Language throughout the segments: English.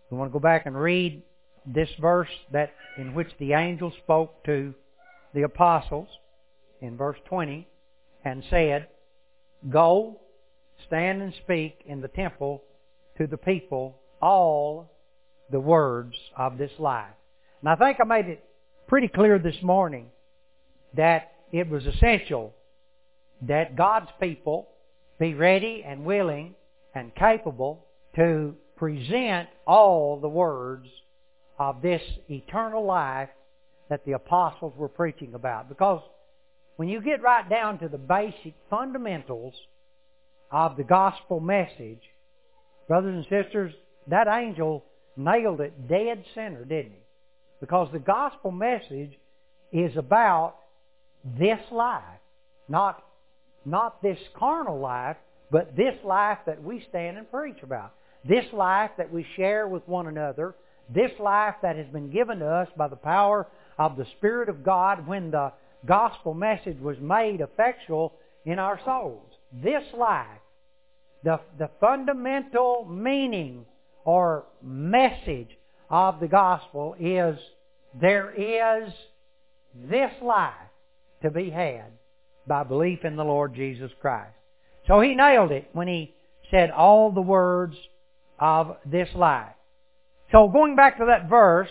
We want to go back and read this verse in which the angel spoke to the apostles in verse 20 and said, "Go, stand and speak in the temple to the people all the words of this life." And I think I made it pretty clear this morning that it was essential that God's people be ready and willing and capable to present all the words of this eternal life that the apostles were preaching about. Because when you get right down to the basic fundamentals of the gospel message, brothers and sisters, that angel nailed it dead center, didn't he? Because the gospel message is about this life. Not this carnal life, but this life that we stand and preach about. This life that we share with one another. This life that has been given to us by the power of the Spirit of God when the gospel message was made effectual in our souls. This life, the fundamental meaning or message of the gospel is there is this life to be had by belief in the Lord Jesus Christ. So he nailed it when he said all the words of this life. So going back to that verse,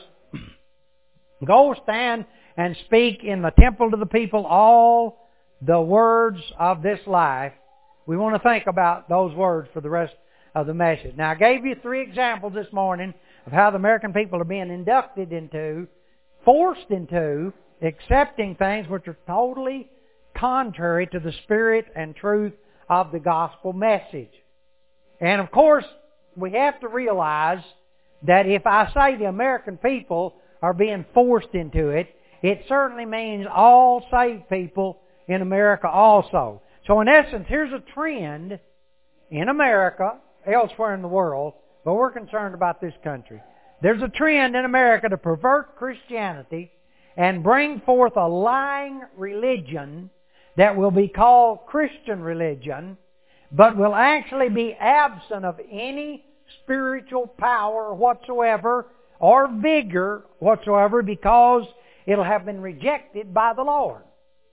"Go stand and speak in the temple to the people all the words of this life." We want to think about those words for the rest of the message. Now I gave you 3 examples this morning of how the American people are being inducted into, forced into, accepting things which are totally contrary to the spirit and truth of the gospel message. And of course, we have to realize that if I say the American people are being forced into it, it certainly means all saved people in America also. So in essence, here's a trend in America, elsewhere in the world, but we're concerned about this country. There's a trend in America to pervert Christianity and bring forth a lying religion that will be called Christian religion, but will actually be absent of any spiritual power whatsoever or vigor whatsoever, because it'll have been rejected by the Lord.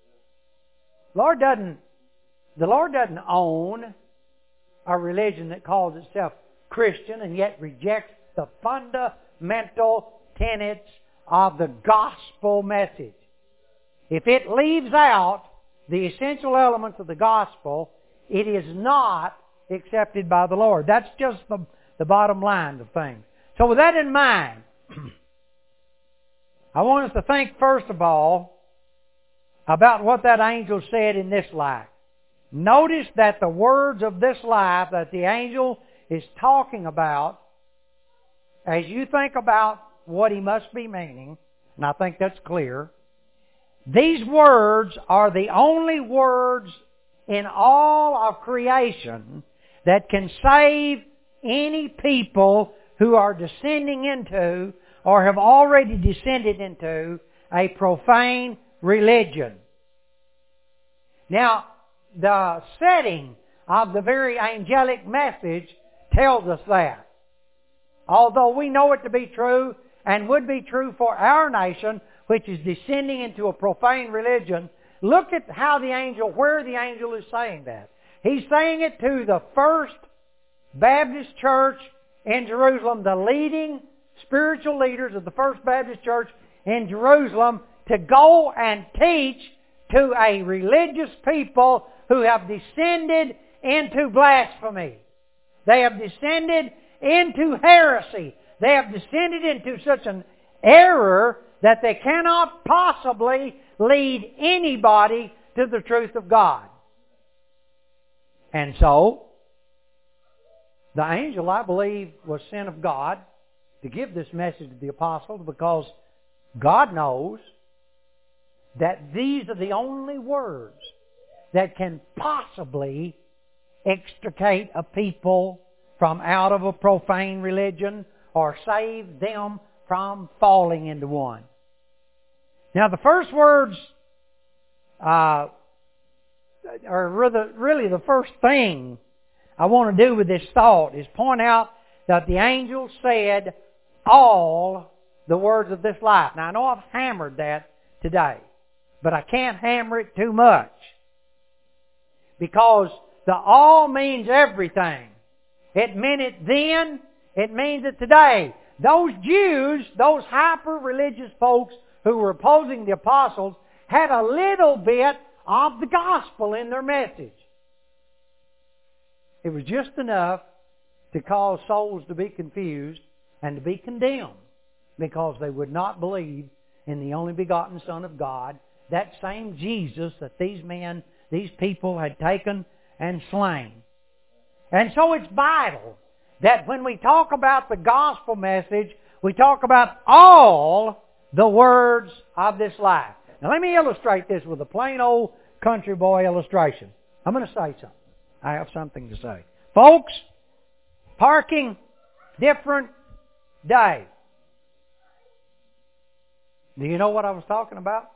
The Lord doesn't own a religion that calls itself Christian and yet rejects the fundamental tenets of the gospel message. If it leaves out the essential elements of the gospel, it is not accepted by the Lord. That's just the bottom line of things. So with that in mind, I want us to think first of all about what that angel said in this life. Notice that the words of this life that the angel is talking about, as you think about what he must be meaning, and I think that's clear, these words are the only words in all of creation that can save any people who are descending into or have already descended into a profane religion. Now, the setting of the very angelic message tells us that. Although we know it to be true and would be true for our nation, which is descending into a profane religion, look at where the angel is saying that. He's saying it to the First Baptist Church in Jerusalem, the leading spiritual leaders of the First Baptist Church in Jerusalem, to go and teach to a religious people who have descended into blasphemy. They have descended into heresy. They have descended into such an error that they cannot possibly lead anybody to the truth of God. And so, the angel, I believe, was sent of God to give this message to the apostles, because God knows that these are the only words that can possibly extricate a people from out of a profane religion or save them from falling into one. Now, the first words, or really the first thing I want to do with this thought is point out that the angel said all the words of this life. Now, I know I've hammered that today, but I can't hammer it too much. Because the all means everything. It meant it then, it means it today. Those Jews, those hyper-religious folks who were opposing the apostles, had a little bit of the gospel in their message. It was just enough to cause souls to be confused and to be condemned because they would not believe in the only begotten Son of God, that same Jesus that these people had taken and slain. And so it's vital that when we talk about the gospel message, we talk about all the words of this life. Now let me illustrate this with a plain old country boy illustration. I'm going to say something. I have something to say. Folks, parking, different day. Do you know what I was talking about?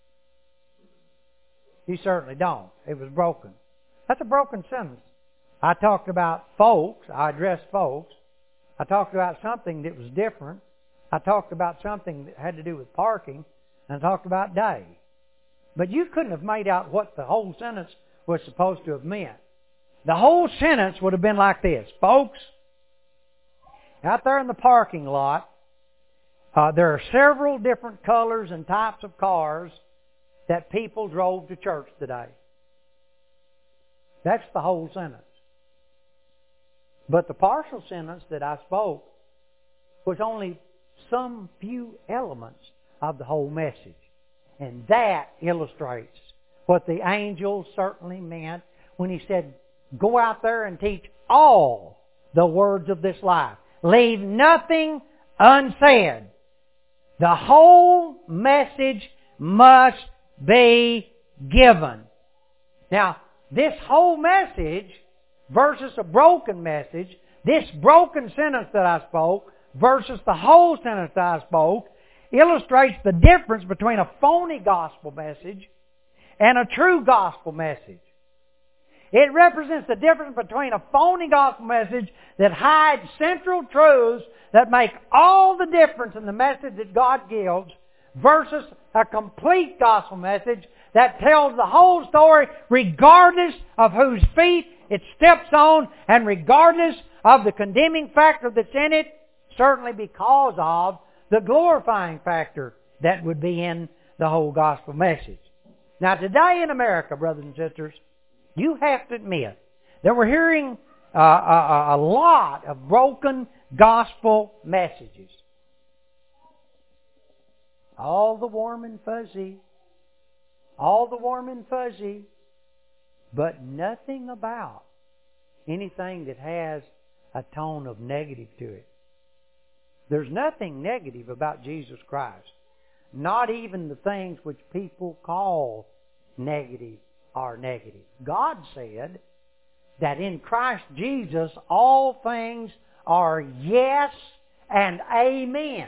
You certainly don't. It was broken. That's a broken sentence. I talked about folks. I addressed folks. I talked about something that was different. I talked about something that had to do with parking. And I talked about day. But you couldn't have made out what the whole sentence was supposed to have meant. The whole sentence would have been like this. Folks, out there in the parking lot, there are several different colors and types of cars that people drove to church today. That's the whole sentence. But the partial sentence that I spoke was only some few elements of the whole message. And that illustrates what the angel certainly meant when he said, go out there and teach all the words of this life. Leave nothing unsaid. The whole message must be given. Now, this whole message versus a broken message, this broken sentence that I spoke versus the whole sentence that I spoke, illustrates the difference between a phony gospel message and a true gospel message. It represents the difference between a phony gospel message that hides central truths that make all the difference in the message that God gives versus a complete gospel message that tells the whole story regardless of whose feet it steps on and regardless of the condemning factor that's in it, certainly because of the glorifying factor that would be in the whole gospel message. Now today in America, brothers and sisters, you have to admit that we're hearing a lot of broken gospel messages. All the warm and fuzzy. All the warm and fuzzy. But nothing about anything that has a tone of negative to it. There's nothing negative about Jesus Christ. Not even the things which people call negative are negative. God said that in Christ Jesus all things are yes and amen.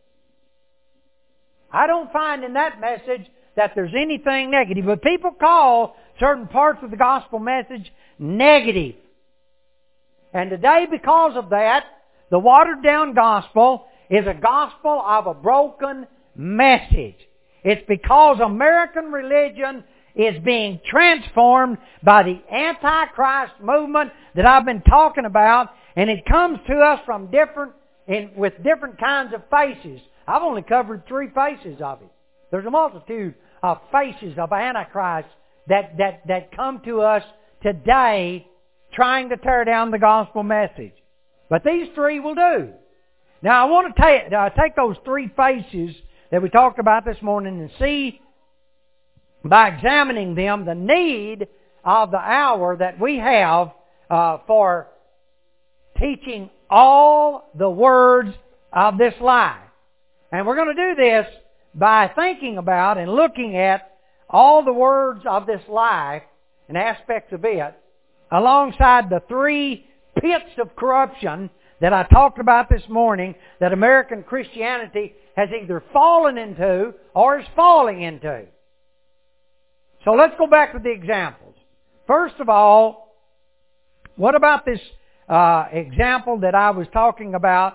I don't find in that message that there's anything negative, but people call certain parts of the gospel message negative. And today, because of that, the watered-down gospel is a gospel of a broken message. It's because American religion is being transformed by the Antichrist movement that I've been talking about, and it comes to us from with different kinds of faces. I've only covered 3 faces of it. There's a multitude of faces of Antichrist that come to us today trying to tear down the gospel message. But these 3 will do. Now I want to take those 3 faces that we talked about this morning and see, by examining them, the need of the hour that we have for teaching all the words of this life. And we're going to do this by thinking about and looking at all the words of this life and aspects of it alongside the 3 pits of corruption that I talked about this morning that American Christianity has either fallen into or is falling into. So let's go back to the examples. First of all, what about this example that I was talking about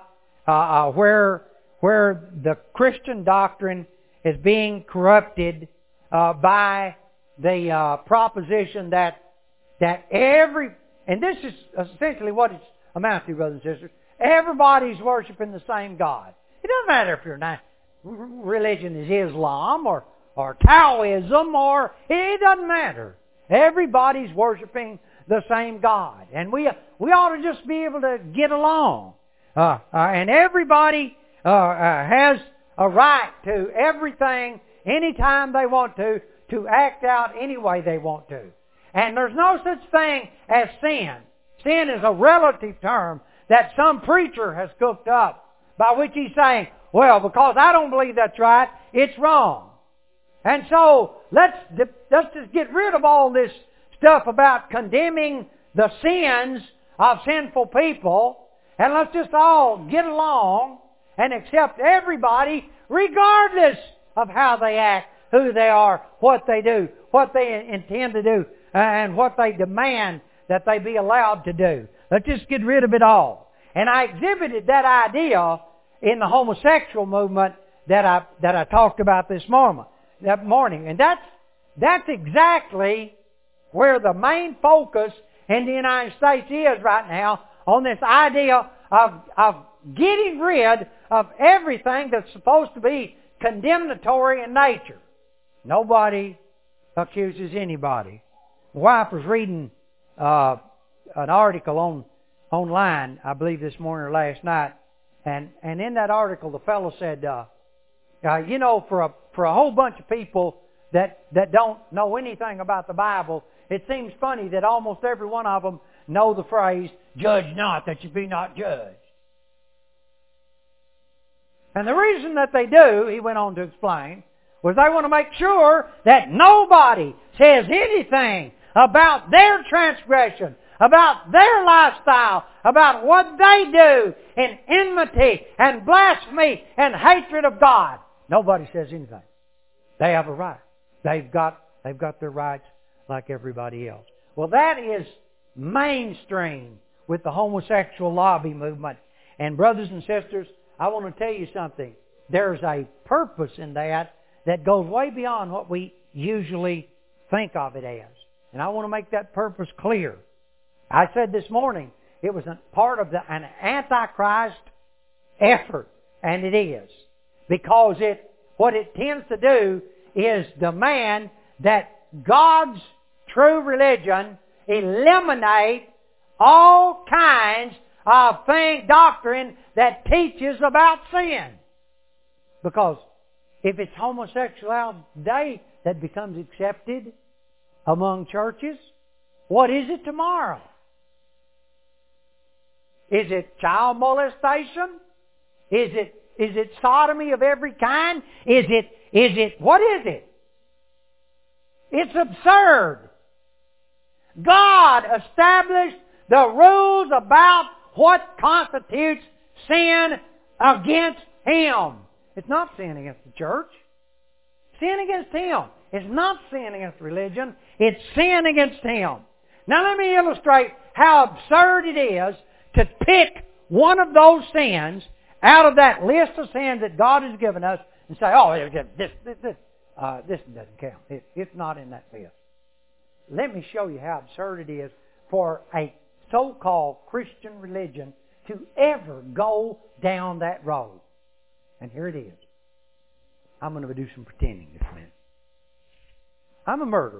where the Christian doctrine is being corrupted by the proposition that every, and this is essentially what it's amounts to, brothers and sisters, everybody's worshiping the same God. It doesn't matter if your religion is Islam or Taoism, or it doesn't matter. Everybody's worshiping the same God, and we ought to just be able to get along. And everybody has a right to everything, anytime they want to act out any way they want to. And there's no such thing as sin. Sin is a relative term that some preacher has cooked up, by which he's saying, well, because I don't believe that's right, it's wrong. And so let's just get rid of all this stuff about condemning the sins of sinful people, and let's just all get along and accept everybody regardless of how they act, who they are, what they do, what they intend to do, and what they demand that they be allowed to do. Let's just get rid of it all. And I exhibited that idea in the homosexual movement that I talked about that morning. And that's exactly where the main focus in the United States is right now, on this idea of getting rid of everything that's supposed to be condemnatory in nature. Nobody accuses anybody. My wife was reading an article online, I believe this morning or last night, and in that article the fellow said, for a whole bunch of people that don't know anything about the Bible, it seems funny that almost every one of them know the phrase, "Judge not, that you be not judged." And the reason that they do, he went on to explain, was they want to make sure that nobody says anything about their transgression, about their lifestyle, about what they do in enmity and blasphemy and hatred of God. Nobody says anything. They have a right. They've got their rights like everybody else. Well, that is mainstream with the homosexual lobby movement. And brothers and sisters, I want to tell you something. There's a purpose in that goes way beyond what we usually think of it as. And I want to make that purpose clear. I said this morning, it was a part of an Antichrist effort, and it is. Because what it tends to do is demand that God's true religion eliminate all kinds of doctrine that teaches about sin. Because if it's homosexuality that becomes accepted among churches, what is it tomorrow? Is it child molestation? Is it sodomy of every kind? What is it? It's absurd. God established the rules about what constitutes sin against Him. It's not sin against the church. Sin against Him. It's not sin against religion. It's sin against Him. Now let me illustrate how absurd it is to pick one of those sins out of that list of sins that God has given us and say, oh, this doesn't count. It's not in that list. Let me show you how absurd it is for a so-called Christian religion to ever go down that road. And here it is. I'm going to do some pretending this minute. I'm a murderer.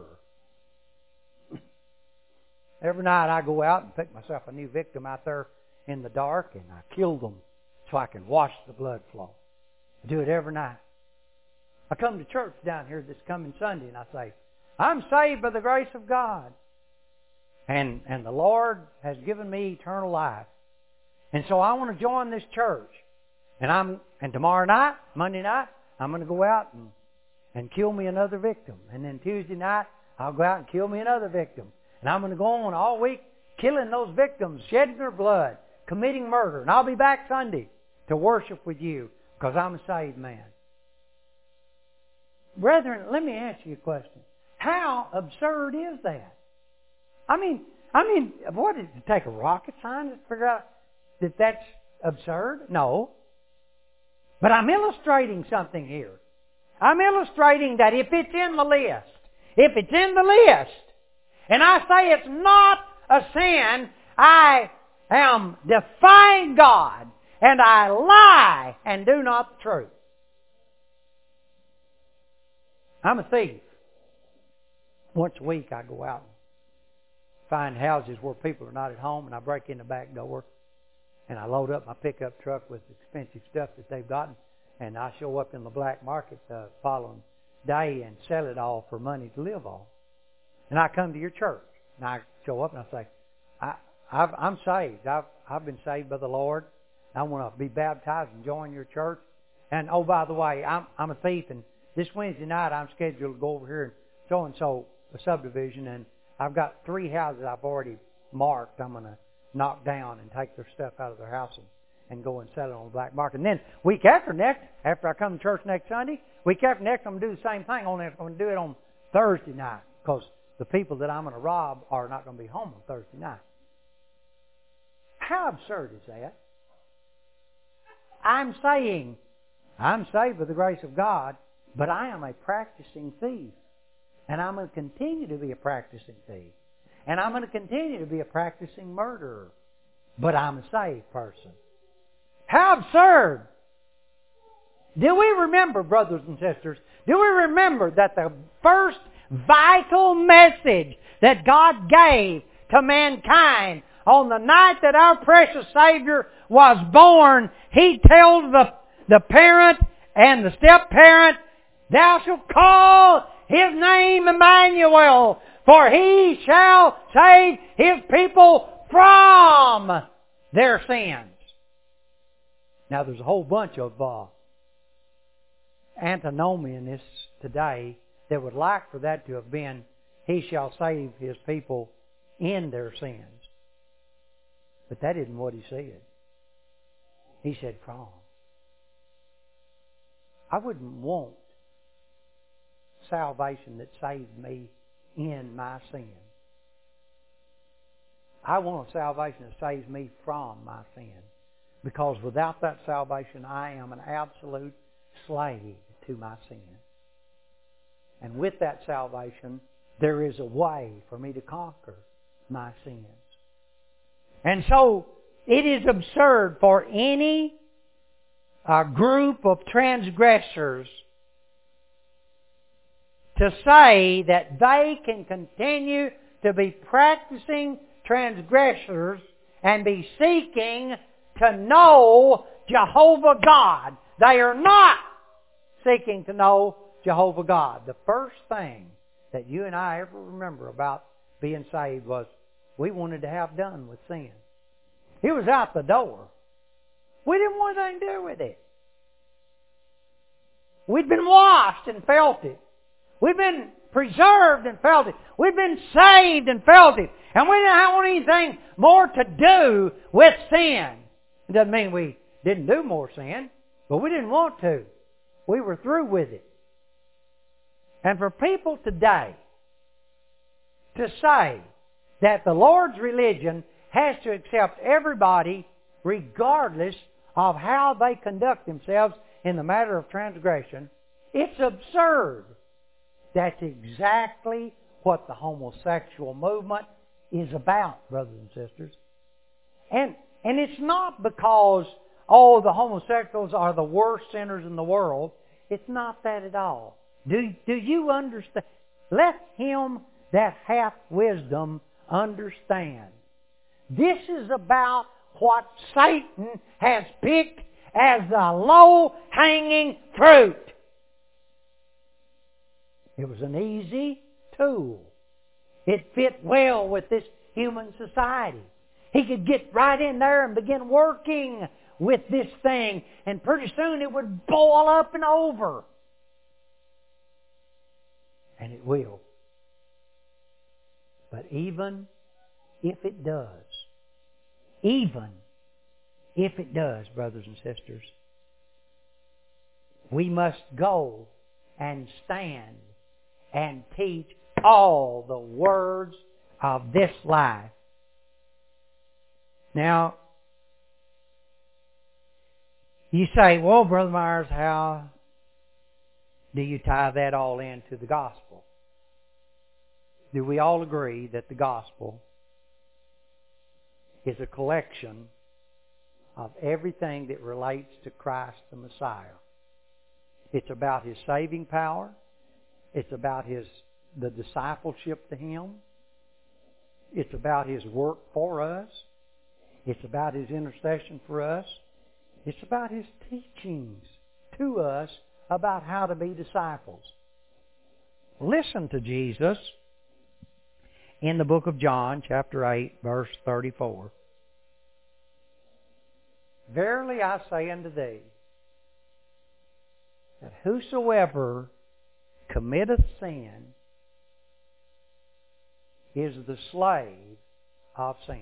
Every night I go out and pick myself a new victim out there in the dark, and I kill them so I can wash the blood flow. I do it every night. I come to church down here this coming Sunday, and I say, I'm saved by the grace of God. And the Lord has given me eternal life. And so I want to join this church. And tomorrow night, Monday night, I'm going to go out and kill me another victim. And then Tuesday night, I'll go out and kill me another victim. And I'm going to go on all week killing those victims, shedding their blood, committing murder. And I'll be back Sunday to worship with you because I'm a saved man. Brethren, let me ask you a question. How absurd is that? I mean, what, did it take a rocket scientist to figure out that that's absurd? No. But I'm illustrating something here. I'm illustrating that if it's in the list, and I say it's not a sin, I am defying God, and I lie and do not the truth. I'm a thief. Once a week I go out and find houses where people are not at home, and I break in the back door, and I load up my pickup truck with expensive stuff that they've gotten, and I show up in the black market the following day and sell it all for money to live on. And I come to your church, and I show up and I say, I'm saved. I've been saved by the Lord. I want to be baptized and join your church. And oh, by the way, I'm a thief, and this Wednesday night I'm scheduled to go over here and so-and-so a subdivision, and I've got 3 houses I've already marked. I'm going to knock down and take their stuff out of their house and go and sell it on the black market. And then week after next, after I come to church next Sunday, week after next I'm going to do the same thing, only I'm going to do it on Thursday night, because the people that I'm going to rob are not going to be home on Thursday night. How absurd is that? I'm saying I'm saved by the grace of God, but I am a practicing thief. And I'm going to continue to be a practicing thief. And I'm going to continue to be a practicing murderer. But I'm a saved person. How absurd! Do we remember, brothers and sisters, do we remember that the first vital message that God gave to mankind on the night that our precious Savior was born, He told the parent and the step-parent, "Thou shalt call His name Emmanuel, for He shall save His people from their sins." Now there's a whole bunch of antinomianists today that would like for that to have been, "He shall save His people in their sins." But that isn't what He said. He said from. I wouldn't want salvation that saved me in my sin. I want a salvation that saves me from my sin. Because without that salvation, I am an absolute slave to my sin. And with that salvation, there is a way for me to conquer my sins. And so, it is absurd for any group of transgressors to say that they can continue to be practicing transgressors and be seeking to know Jehovah God. They are not seeking to know Jehovah God. The first thing that you and I ever remember about being saved was we wanted to have done with sin. It was out the door. We didn't want anything to do with it. We'd been washed and felt it. We've been preserved and felt it. We've been saved and felt it. And we didn't want anything more to do with sin. It doesn't mean we didn't do more sin, but we didn't want to. We were through with it. And for people today to say that the Lord's religion has to accept everybody regardless of how they conduct themselves in the matter of transgression, it's absurd. That's exactly what the homosexual movement is about, brothers and sisters. And it's not because, the homosexuals are the worst sinners in the world. It's not that at all. Do you understand? Let him that hath wisdom understand. This is about what Satan has picked as the low-hanging fruit. It was an easy tool. It fit well with this human society. He could get right in there and begin working with this thing, and pretty soon it would boil up and over. And it will. But even if it does, brothers and sisters, we must go and stand and teach all the words of this life. Now, You say, well, Brother Myers, how do you tie that all into the gospel? Do we all agree that the gospel is a collection of everything that relates to Christ the Messiah? It's about His saving power. It's about the discipleship to Him. It's about His work for us. It's about His intercession for us. It's about His teachings to us about how to be disciples. Listen to Jesus in the book of John, chapter 8, verse 34. Verily I say unto thee, that whosoever committeth sin is the slave of sin.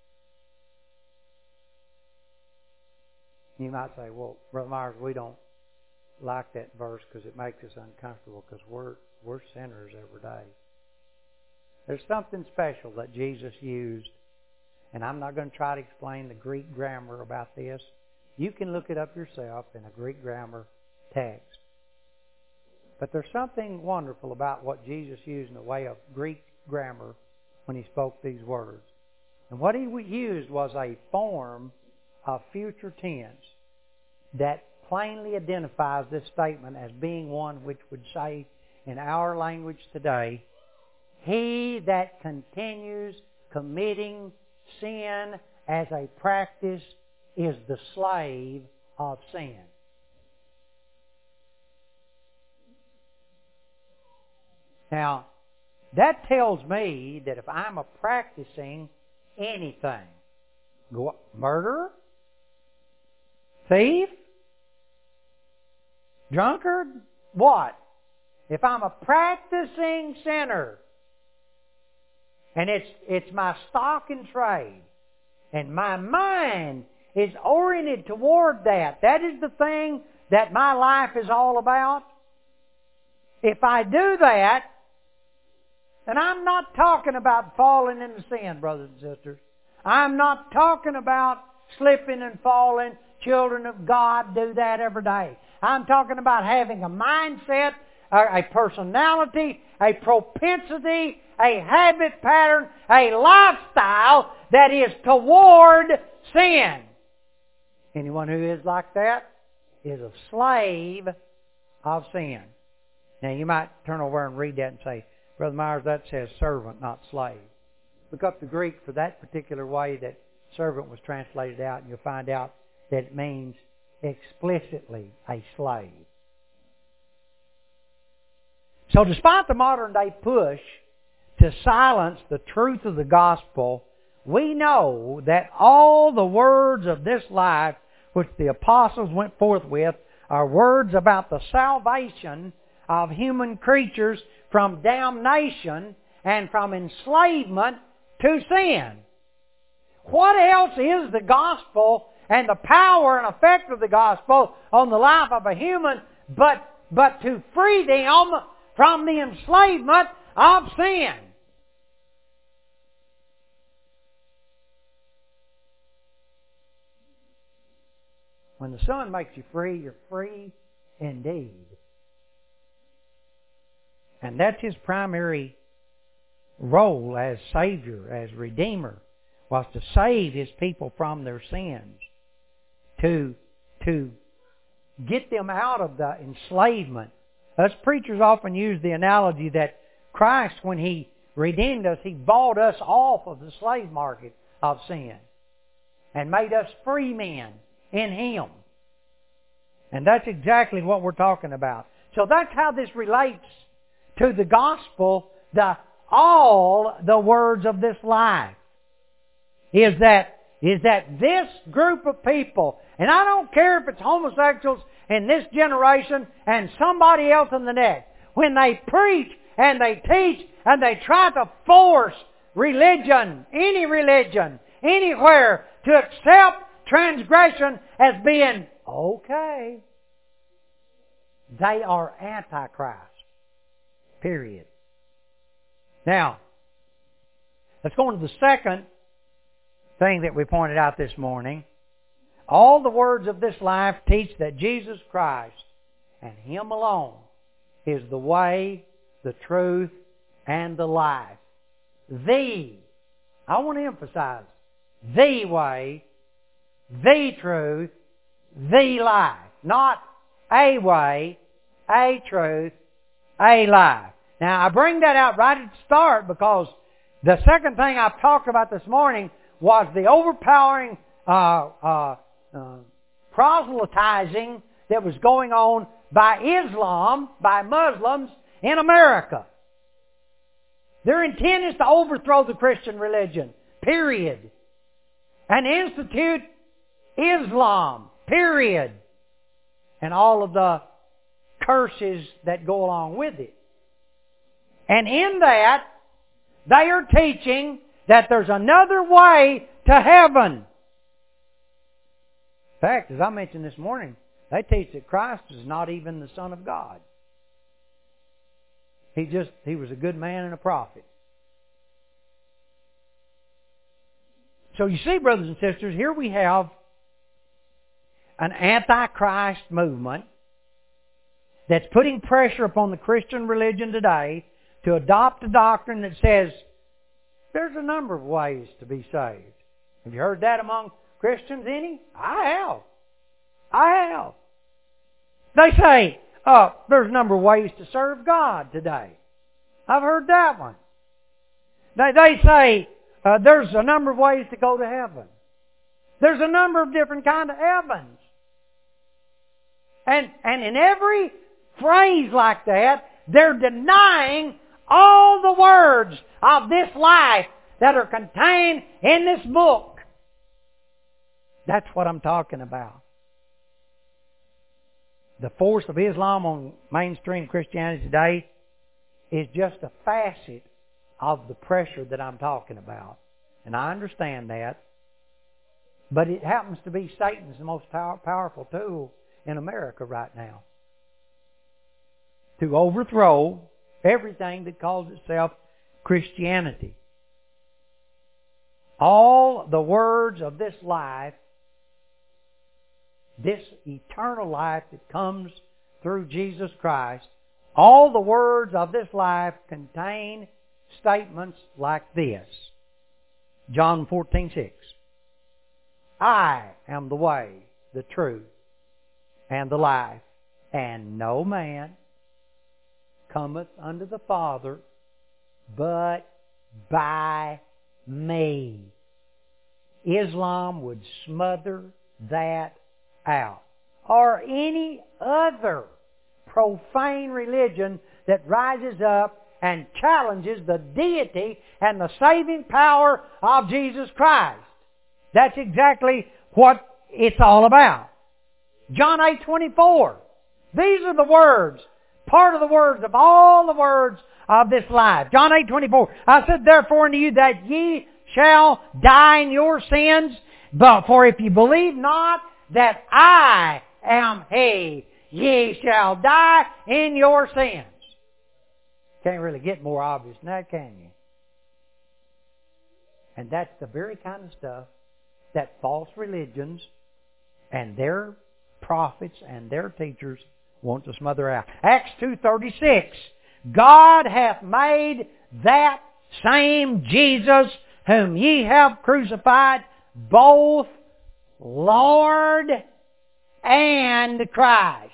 You might say, well, Brother Myers, we don't like that verse because it makes us uncomfortable because we're sinners every day. There's something special that Jesus used, and I'm not going to try to explain the Greek grammar about this. You can look it up yourself in a Greek grammar text. But there's something wonderful about what Jesus used in the way of Greek grammar when He spoke these words. And what He used was a form of future tense that plainly identifies this statement as being one which would say in our language today, he that continues committing sin as a practice is the slave of sin. Now, that tells me that if I'm a practicing anything, murderer, thief, drunkard, what? If I'm a practicing sinner, and it's my stock and trade, and my mind is oriented toward that, that is the thing that my life is all about. If I do that, and I'm not talking about falling into sin, brothers and sisters. I'm not talking about slipping and falling. Children of God do that every day. I'm talking about having a mindset, a personality, a propensity, a habit pattern, a lifestyle that is toward sin. Anyone who is like that is a slave of sin. Now you might turn over and read that and say, Brother Myers, that says servant, not slave. Look up the Greek for that particular way that servant was translated out, and you'll find out that it means explicitly a slave. So despite the modern day push to silence the truth of the gospel, we know that all the words of this life which the apostles went forth with are words about the salvation of human creatures from damnation and from enslavement to sin. What else is the gospel and the power and effect of the gospel on the life of a human but to free them from the enslavement of sin? When the Son makes you free, you're free indeed. And that's His primary role as Savior, as Redeemer, was to save His people from their sins, to get them out of the enslavement. Us preachers often use the analogy that Christ, when He redeemed us, He bought us off of the slave market of sin and made us free men in Him. And that's exactly what we're talking about. So that's how this relates to the gospel, all the words of this life. Is that this group of people, and I don't care if it's homosexuals in this generation and somebody else in the next, when they preach and they teach and they try to force religion, anywhere, to accept transgression as being okay, they are Antichrist. Period. Now, let's go on to the second thing that we pointed out this morning All the words of this life teach that Jesus Christ and Him alone is the way, the truth, and the life. I want to emphasize, the way, the truth, the life. Not a way, a truth, a life. Now, I bring that out right at the start because the second thing I've talked about this morning was the overpowering proselytizing that was going on by Islam, by Muslims in America. Their intent is to overthrow the Christian religion, period. And institute Islam, period. And all of the curses that go along with it. And in that, they are teaching that there's another way to heaven. In fact, as I mentioned this morning, they teach that Christ is not even the Son of God. He was a good man and a prophet. So you see, brothers and sisters, here we have an antichrist movement that's putting pressure upon the Christian religion today to adopt a doctrine that says there's a number of ways to be saved. Have you heard that among Christians any? I have. They say, there's a number of ways to serve God today. I've heard that one. They say there's a number of ways to go to heaven. There's a number of different kinds of heavens. And in every phrase like that, they're denying all the words of this life that are contained in this book. That's what I'm talking about. The force of Islam on mainstream Christianity today is just a facet of the pressure that I'm talking about. And I understand that. But it happens to be Satan's most powerful tool in America right now. To overthrow everything that calls itself Christianity. All the words of this life, this eternal life that comes through Jesus Christ, all the words of this life contain statements like this. John 14:6. I am the way, the truth, and the life, and no man cometh unto the Father but by me. Islam would smother that out. Or any other profane religion that rises up and challenges the deity and the saving power of Jesus Christ. That's exactly what it's all about. John 8:24. These are the words, part of the words of all the words of this life. John 8:24. I said therefore unto you that ye shall die in your sins, but for if you believe not that I am He, ye shall die in your sins. Can't really get more obvious than that, can you? And that's the very kind of stuff that false religions and their prophets and their teachers want to smother out. Acts 2:36. God hath made that same Jesus whom ye have crucified both Lord and Christ.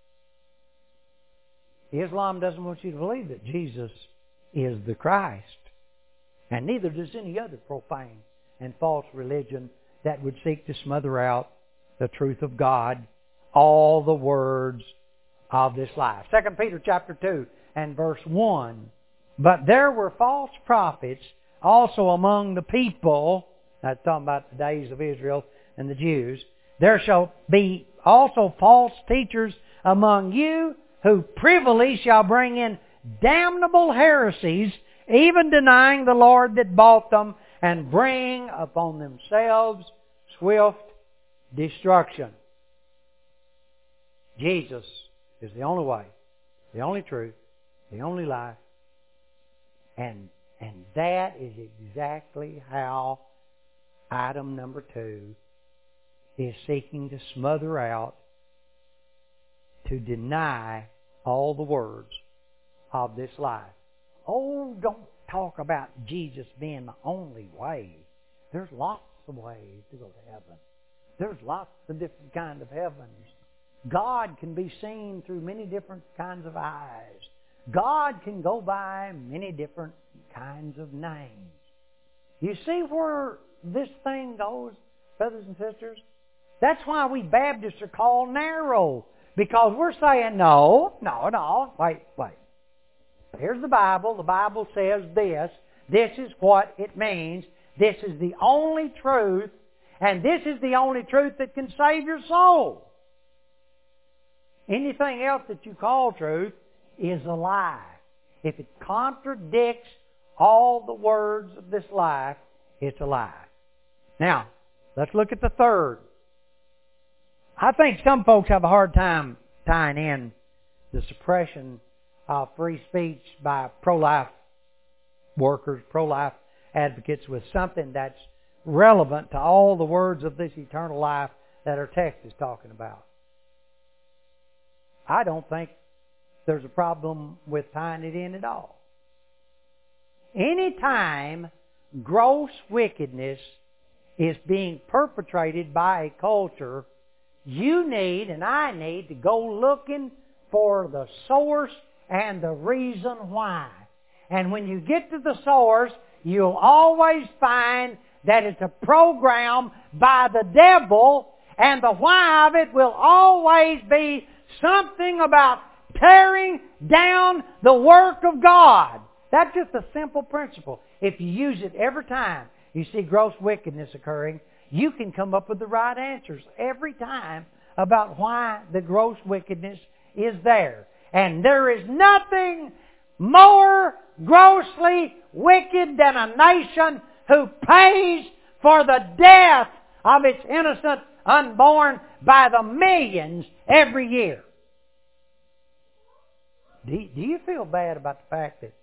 Islam doesn't want you to believe that Jesus is the Christ. And neither does any other profane and false religion that would seek to smother out the truth of God, all the words of this life. 2 Peter chapter 2 and verse 1. But there were false prophets also among the people. That's talking about the days of Israel and the Jews. There shall be also false teachers among you who privily shall bring in damnable heresies, even denying the Lord that bought them, and bring upon themselves swift destruction. Jesus is the only way, the only truth, the only life. And that is exactly how item number 2 is seeking to smother out, to deny all the words of this life. Oh, don't talk about Jesus being the only way. There's lots of ways to go to heaven. There's lots of different kinds of heavens. God can be seen through many different kinds of eyes. God can go by many different kinds of names. You see where this thing goes, brothers and sisters? That's why we Baptists are called narrow. Because we're saying, no, wait. Here's the Bible. The Bible says this. This is what it means. This is the only truth. And this is the only truth that can save your soul. Anything else that you call truth is a lie. If it contradicts all the words of this life, it's a lie. Now, let's look at the third. I think some folks have a hard time tying in the suppression of free speech by pro-life workers, pro-life advocates with something that's relevant to all the words of this eternal life that our text is talking about. I don't think there's a problem with tying it in at all. Anytime gross wickedness is being perpetrated by a culture, you need and I need to go looking for the source and the reason why. And when you get to the source, you'll always find that it's a program by the devil, and the why of it will always be something about tearing down the work of God. That's just a simple principle. If you use it every time you see gross wickedness occurring, you can come up with the right answers every time about why the gross wickedness is there. And there is nothing more grossly wicked than a nation who pays for the death of its innocent unborn by the millions every year. Do you feel bad about the fact that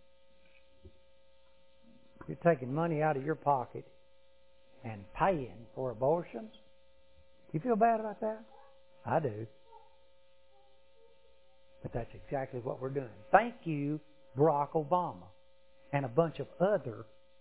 you're taking money out of your pocket and paying for abortions? You feel bad about that? I do. But that's exactly what we're doing. Thank you, Barack Obama, and a bunch of other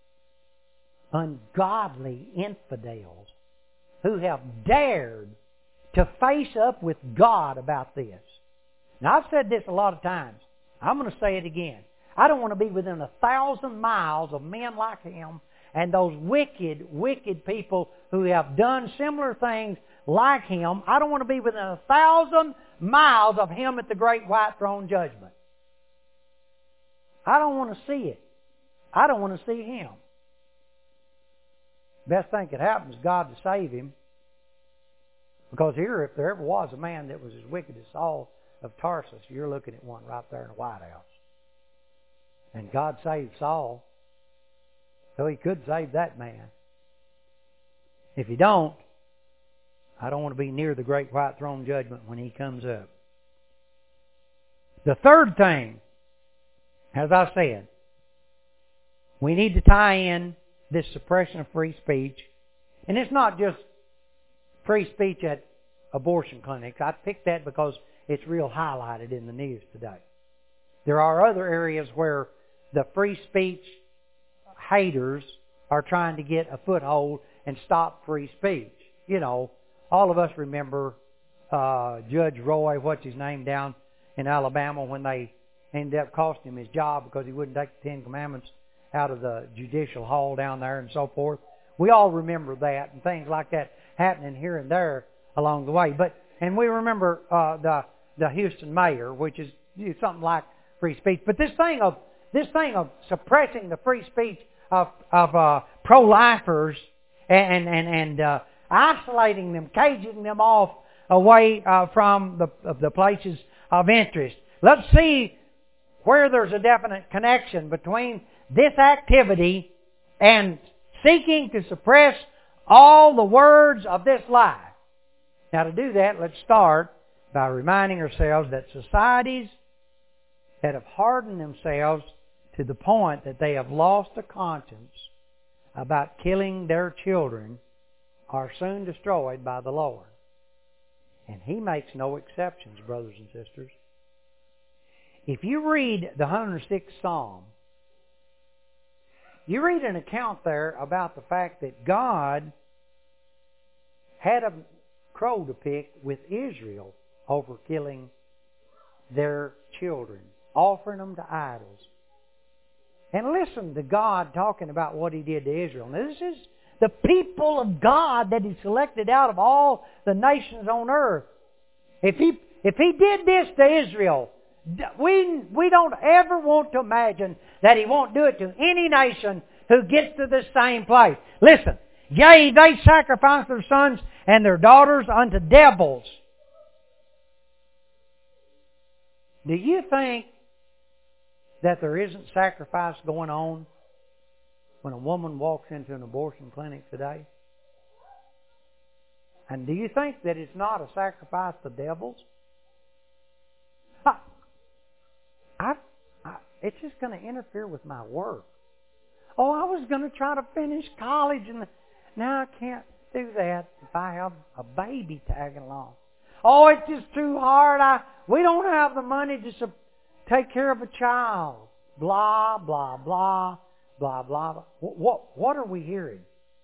ungodly infidels who have dared to face up with God about this. Now, I've said this a lot of times. I'm going to say it again. I don't want to be within 1,000 miles of men like him and those wicked, wicked people who have done similar things like him. I don't want to be within 1,000 miles of him at the great white throne judgment. I don't want to see it. I don't want to see him. Best thing could happen is God to save him. Because here, if there ever was a man that was as wicked as Saul of Tarsus, you're looking at one right there in the White House. And God saved Saul, so he could save that man. If he don't, I don't want to be near the great white throne judgment when he comes up. The third thing, as I said, we need to tie in this suppression of free speech. And it's not just free speech at abortion clinics. I picked that because it's real highlighted in the news today. There are other areas where the free speech haters are trying to get a foothold and stop free speech. You know, all of us remember Judge Roy, what's his name, down in Alabama when they ended up costing him his job because he wouldn't take the Ten Commandments out of the judicial hall down there and so forth. We all remember that and things like that happening here and there along the way. And we remember the Houston mayor, which is something like free speech. But this thing of suppressing the free speech of pro-lifers and isolating them, caging them off away from the places of interest. Let's see where there's a definite connection between this activity and seeking to suppress all the words of this life. Now, to do that, let's start by reminding ourselves that societies that have hardened themselves to the point that they have lost a conscience about killing their children are soon destroyed by the Lord. And He makes no exceptions, brothers and sisters. If you read the 106th Psalm, you read an account there about the fact that God had a crow to pick with Israel over killing their children, offering them to idols. And listen to God talking about what He did to Israel. Now, this is the people of God that He selected out of all the nations on earth. If He did this to Israel, we don't ever want to imagine that He won't do it to any nation who gets to the same place. Listen, yea, they sacrifice their sons and their daughters unto devils. Do you think that there isn't sacrifice going on when a woman walks into an abortion clinic today? And do you think that it's not a sacrifice to devils? It's just going to interfere with my work. Oh, I was going to try to finish college, and now I can't do that if I have a baby tagging along. Oh, it's just too hard. We don't have the money to take care of a child. Blah, blah, blah, blah, blah. What are we hearing?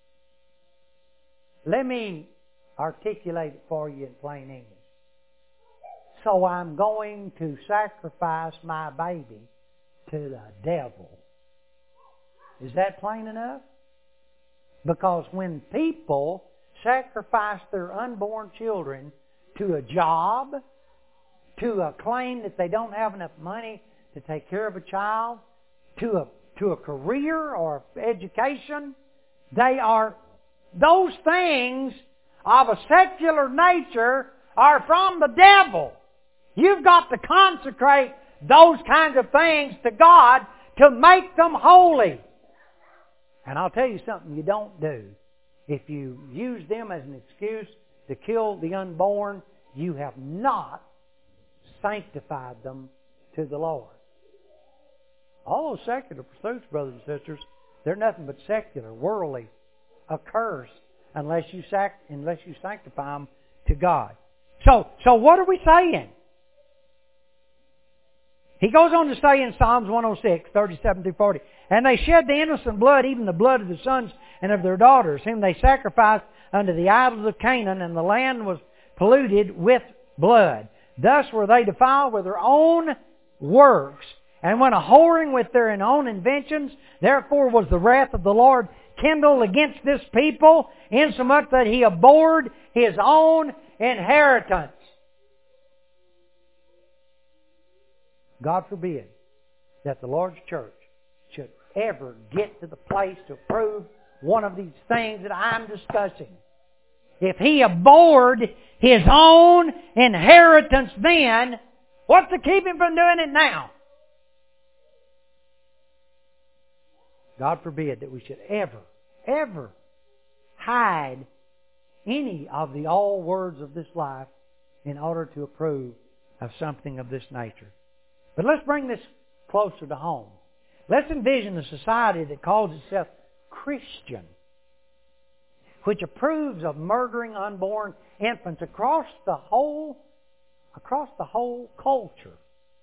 Let me articulate it for you in plain English. So I'm going to sacrifice my baby to the devil. Is that plain enough? Because when people sacrifice their unborn children to a job, to a claim that they don't have enough money to take care of a child, to a career or education, those things of a secular nature are from the devil. You've got to consecrate those kinds of things to God to make them holy. And I'll tell you something you don't do. If you use them as an excuse to kill the unborn, you have not sanctified them to the Lord. All those secular pursuits, brothers and sisters, they're nothing but secular, worldly, accursed, unless you sanctify them to God. So what are we saying? He goes on to say in Psalms 106, 37 through 40, and they shed the innocent blood, even the blood of the sons and of their daughters, whom they sacrificed unto the idols of Canaan, and the land was polluted with blood. Thus were they defiled with their own works, and went a-whoring with their own inventions. Therefore was the wrath of the Lord kindled against this people, insomuch that He abhorred His own inheritance. God forbid that the Lord's church should ever get to the place to approve one of these things that I'm discussing. If He abhorred His own inheritance then, what's to keep Him from doing it now? God forbid that we should ever hide any of the all words of this life in order to approve of something of this nature. But let's bring this closer to home. Let's envision a society that calls itself Christian, which approves of murdering unborn infants across the whole culture.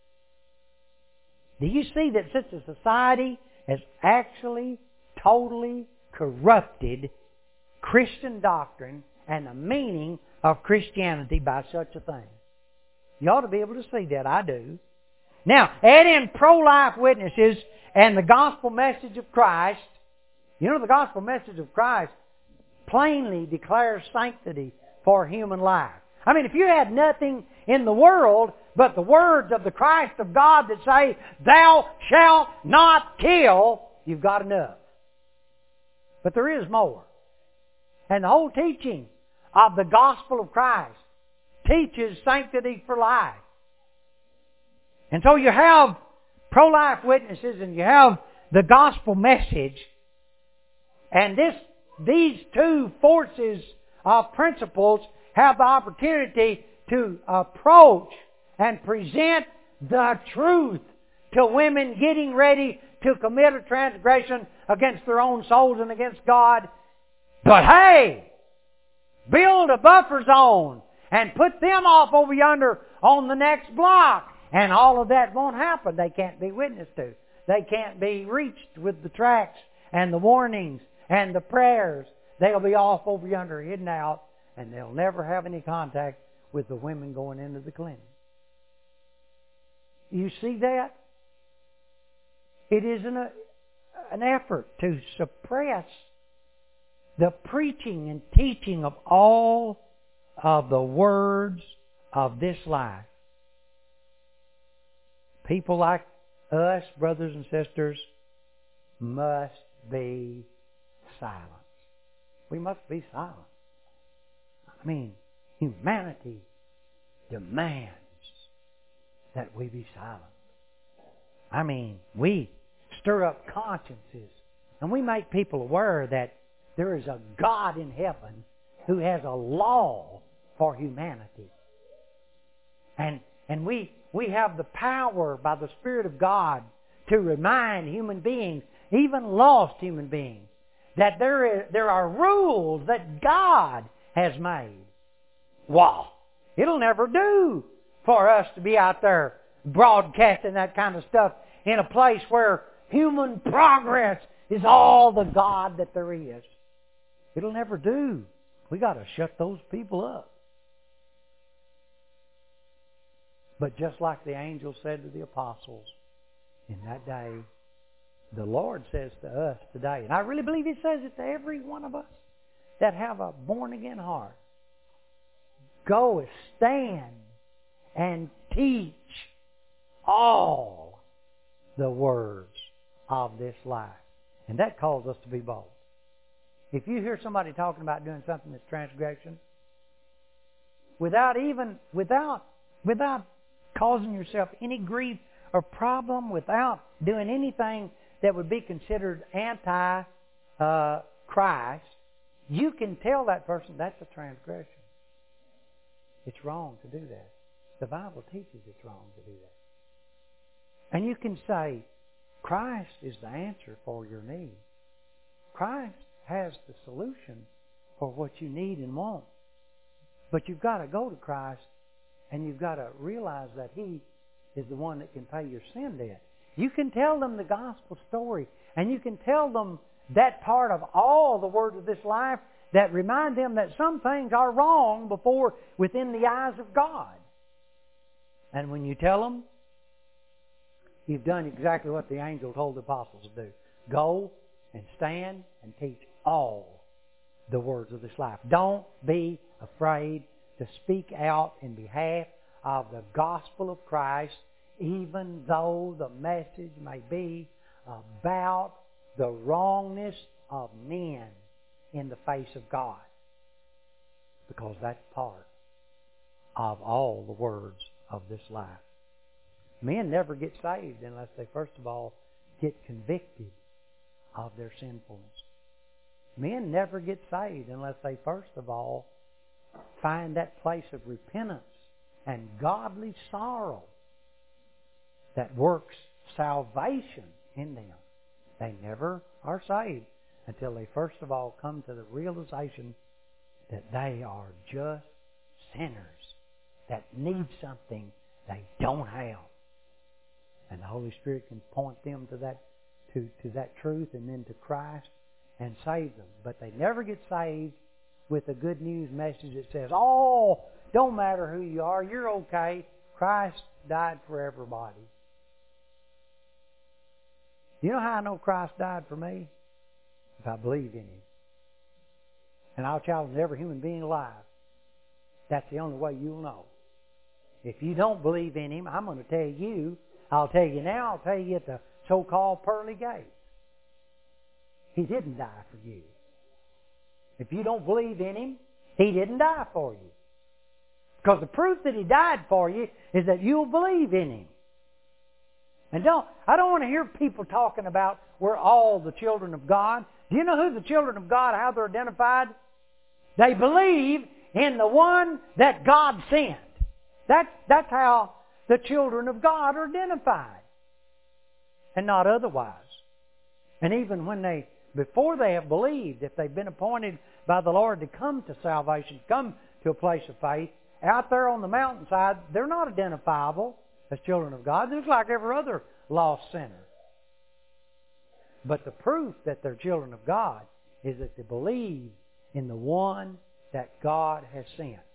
Do you see that such a society has actually totally corrupted Christian doctrine and the meaning of Christianity by such a thing? You ought to be able to see that. I do. Now, add in pro-life witnesses and the gospel message of Christ. You know, the gospel message of Christ plainly declares sanctity for human life. I mean, if you had nothing in the world but the words of the Christ of God that say, "Thou shalt not kill," you've got enough. But there is more. And the whole teaching of the gospel of Christ teaches sanctity for life. And so you have pro-life witnesses and you have the gospel message. And these two forces of principles have the opportunity to approach and present the truth to women getting ready to commit a transgression against their own souls and against God. But hey, Build a buffer zone and put them off over yonder on the next block. And all of that won't happen. They can't be witnessed to. They can't be reached with the tracts and the warnings and the prayers. They'll be off over yonder, hidden out, and they'll never have any contact with the women going into the clinic. You see that? It is an effort to suppress the preaching and teaching of all of the words of this life. People like us, brothers and sisters, must be silent. We must be silent. I mean, humanity demands that we be silent. I mean, we stir up consciences and we make people aware that there is a God in heaven who has a law for humanity. And we have the power by the Spirit of God to remind human beings, even lost human beings, that there are rules that God has made. Wow! It'll never do for us to be out there broadcasting that kind of stuff in a place where human progress is all the God that there is. It'll never do. We got to shut those people up. But just like the angel said to the apostles in that day, the Lord says to us today, and I really believe He says it to every one of us that have a born-again heart, go and stand and teach all the words of this life. And that calls us to be bold. If you hear somebody talking about doing something that's transgression, without causing yourself any grief or problem, without doing anything that would be considered anti-Christ, you can tell that person that's a transgression. It's wrong to do that. The Bible teaches it's wrong to do that. And you can say, Christ is the answer for your need. Christ has the solution for what you need and want. But you've got to go to Christ, and you've got to realize that He is the one that can pay your sin debt. You can tell them the gospel story, and you can tell them that part of all the words of this life that remind them that some things are wrong before within the eyes of God. And when you tell them, you've done exactly what the angel told the apostles to do. Go and stand and teach all the words of this life. Don't be afraid to speak out in behalf of the gospel of Christ, even though the message may be about the wrongness of men in the face of God. Because that's part of all the words of this life. Men never get saved unless they first of all get convicted of their sinfulness. Men never get saved unless they first of all find that place of repentance and godly sorrow that works salvation in them. They never are saved until they first of all come to the realization that they are just sinners that need something they don't have. And the Holy Spirit can point them to that truth and then to Christ and save them. But they never get saved with a good news message that says, oh, don't matter who you are, you're okay. Christ died for everybody. You know how I know Christ died for me? If I believe in Him. And I'll challenge every human being alive. That's the only way you'll know. If you don't believe in Him, I'm going to tell you, I'll tell you now, I'll tell you at the so-called pearly gates. He didn't die for you. If you don't believe in Him, He didn't die for you. Because the proof that He died for you is that you'll believe in Him. And I don't want to hear people talking about we're all the children of God. Do you know who the children of God, how they're identified? They believe in the one that God sent. That's how the children of God are identified. And not otherwise. And even when before they have believed, if they've been appointed by the Lord to come to salvation, come to a place of faith, out there on the mountainside, they're not identifiable as children of God. They're just like every other lost sinner. But the proof that they're children of God is that they believe in the one that God has sent.